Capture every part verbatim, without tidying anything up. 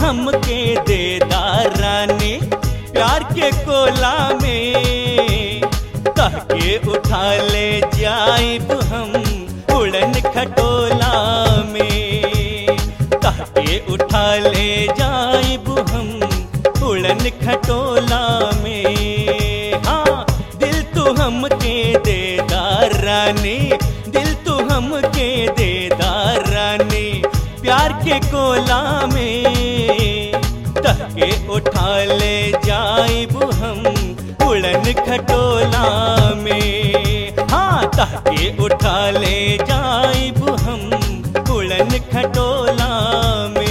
हमके देदार रानी प्यार के कोला में, कह के उठा ले जाइब हम उड़न खटोला में, कह के उठा ले जाइब हम उड़न खटोला में। हाँ दिल तू हमके देदार रानी, दिल तू हमके देदार रानी प्यार के कोला में, कह के उठा ले जाइब हम उड़न खटोला में। हाँ कह के उठा ले जाइब हम उड़न खटोला में।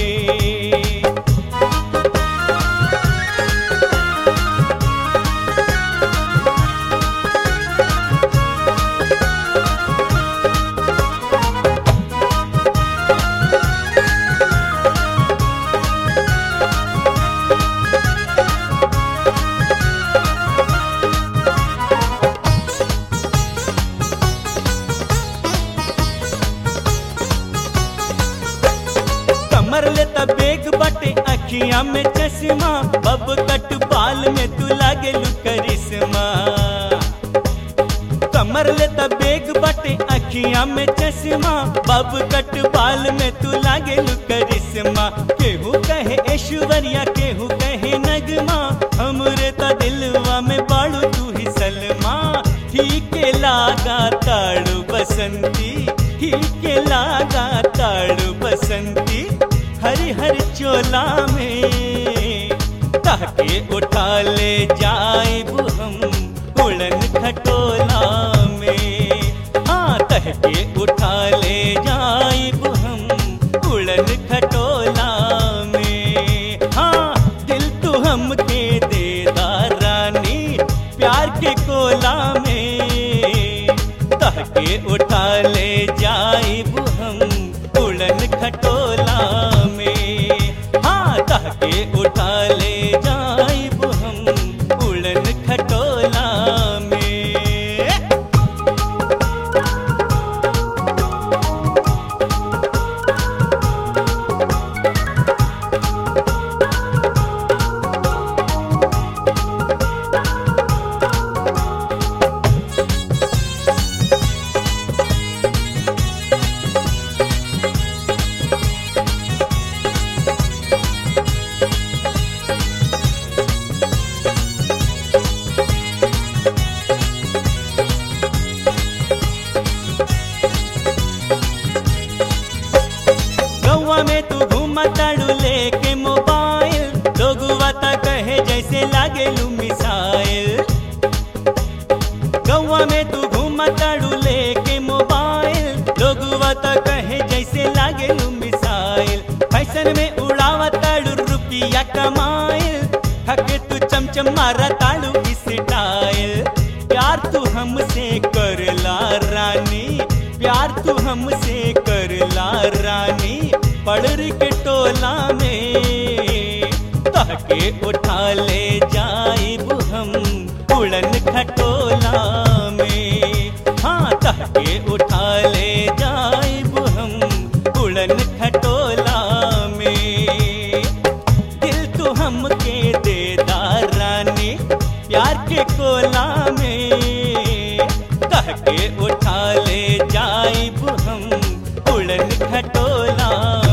कमर ले तबेग बटे अखियां में चश्मा, बब कट बाल में तू लागेलू करिश्मा। कमर ले तबेग बटे अखियां में चश्मा, बब कट बाल में तू लागेलू करिश्मा। केहू कहे ऐश्वर्या केहू कहे नगमा, हमरे त दिलवा में बाड़ू तू ही सलमा। ठीक लागा ताड़ू बसंती, ठीक लागा ताड़ू बसंती हरी हरी चोला में, कह के उठा ले जाइब हम उड़न खटोला में। हाँ कह के उठा ले जाइब हम उड़न खटोला में। हाँ दिल तू हमके देदार रानी प्यार के कोला में, कह के उठा ले जाइब हम उड़न खटोला में। हाँ कह के उठा ले जाइब हम उड़न खटोला में। गौवा में तू घूमा ताड़ू लेके मोबाइल, लोगवा ता कहे जैसे लागेलू मिसाइल। गौवा में तू घूमा ताड़ू लेके मोबाइल, लोगवा ता कहे जैसे लागेलू मिसाइल। फैशन में उड़ावा ताड़ू रुपया कमाइल, थके तू चमचम मारा ताड़ू स्टाइल। प्यार तू हमसे करला रानी, प्यार तू हमसे करला रानी पड़र के टोला में, कह के उठा ले जाइब हम उड़न खटोला में। हाँ कह के उठा ले जाइब हम उड़न खटोला में। दिल तू हमके देदार रानी प्यार के कोला में, कह के उठा ले जाइब हम उड़न खटोला